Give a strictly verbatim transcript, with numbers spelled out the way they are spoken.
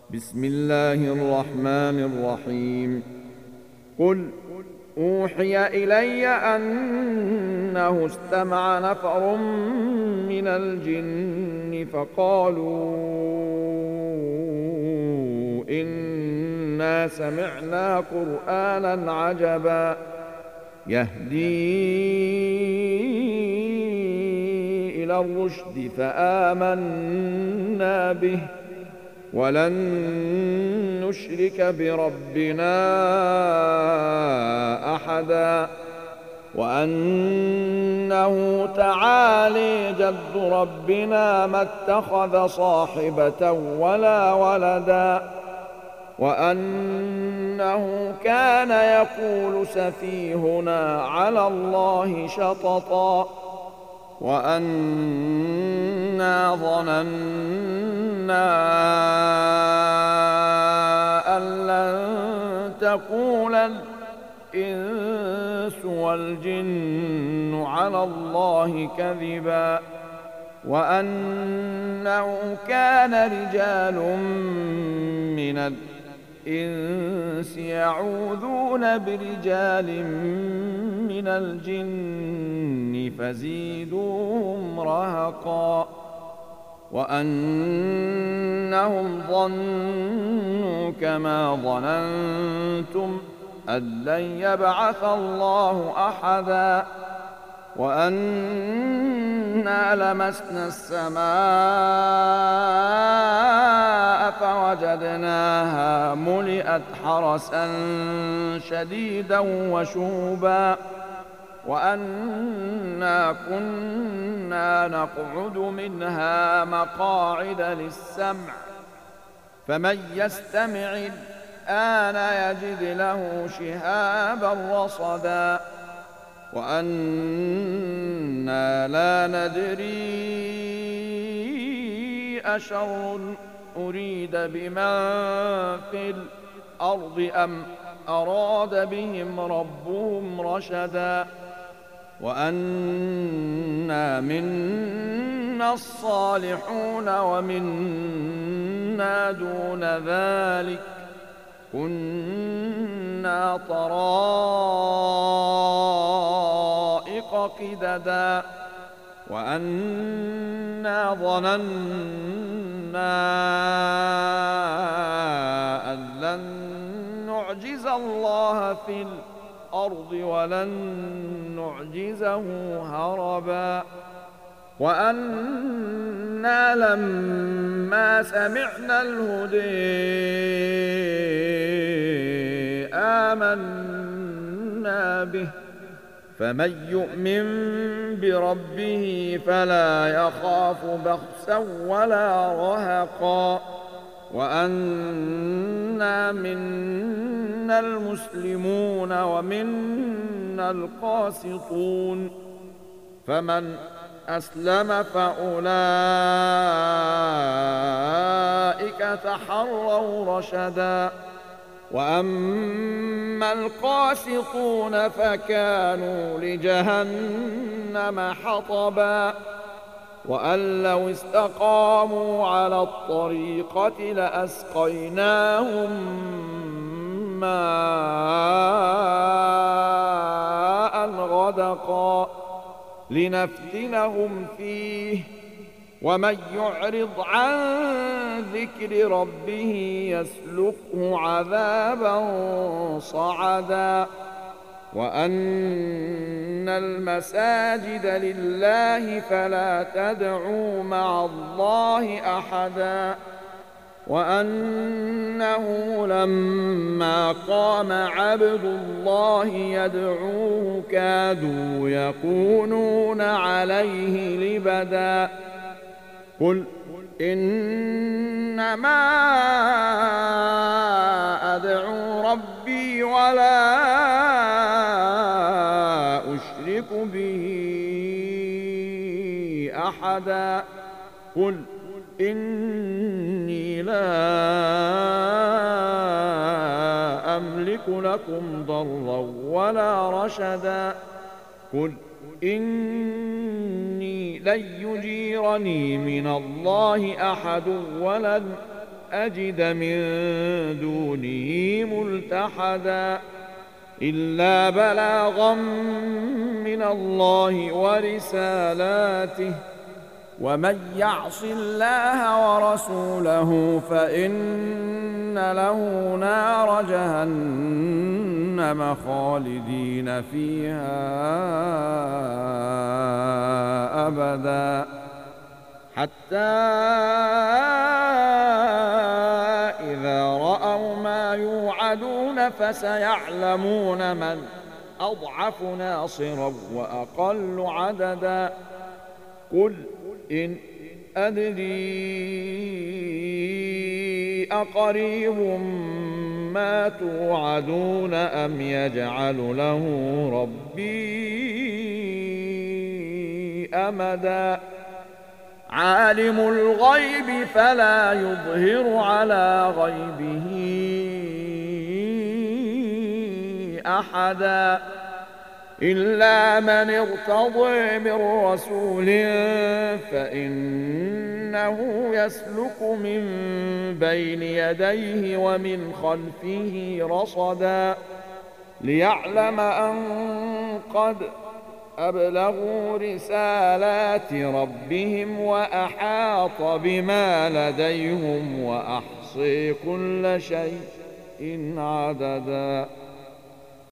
بسم الله الرحمن الرحيم. قل أوحي إلي أنه استمع نفر من الجن فقالوا إنا سمعنا قرآنا عجبا يهدي إلى الرشد فآمنا به ولن نشرك بربنا أحدا وأنه تعالي جد ربنا ما اتخذ صاحبة ولا ولدا وأنه كان يقول سفيهنا على الله شططا وأنا ظننا أن لن تقول الإنس والجن على الله كذبا وأنه كان رجال من الإنس يعوذون برجال من الجن فزيدوهم رهقا وأنهم ظنوا كما ظننتم أن لن يبعث الله أحدا وأنا لمسنا السماء فوجدناها ملئت حرسا شديدا وشوبا وأنا كنا نقعد منها مقاعد للسمع فمن يستمع الآن يجد له شهابا رصدا وأنا لا ندري أشر أريد بمن في الأرض أم أراد بهم ربهم رشدا وأنا منا الصالحون ومنا دون ذلك كنا طرائق قددا وأنا ظننا أن لن نعجز الله في الأرض ولن نعجزه هربا وأنا لما سمعنا الهدى آمنا به فمن يؤمن بربه فلا يخاف بخسا ولا رهقا وأنا منا المسلمون ومنا القاسطون فمن أسلم فأولئك تحروا رشدا وأما القاسطون فكانوا لجهنم حطبا وأن لو استقاموا على الطريقة لأسقيناهم ماء غدقا لنفتنهم فيه ومن يعرض عن ذكر ربه يسلكه عذابا صعدا وأن المساجد لله فلا تدعوا مع الله أحدا وأنه لما قام عبد الله يدعوه كادوا يكونون عليه لبدا قل إنما أدعو ربي ولا أشرك به أحدا قل إني لا أملك لكم ضرا ولا رشدا قل إني لن يجيرني من الله أحد ولن أجد من دونه ملتحدا إلا بلاغا من الله ورسالاته ومن يعص الله ورسوله فإن له نار جهنم خالدين فيها أبدا حتى إذا رأوا ما يوعدون فسيعلمون من أضعف ناصرا وأقل عددا قل إن أدري أقريب ما توعدون أم يجعل له ربي أمدا عالم الغيب فلا يظهر على غيبه أحدا إلا من ارتضى من رسول فإنه يسلك من بين يديه ومن خلفه رصدا ليعلم أن قد أبلغوا رسالات ربهم وأحاط بما لديهم وأحصي كل شيء عددا.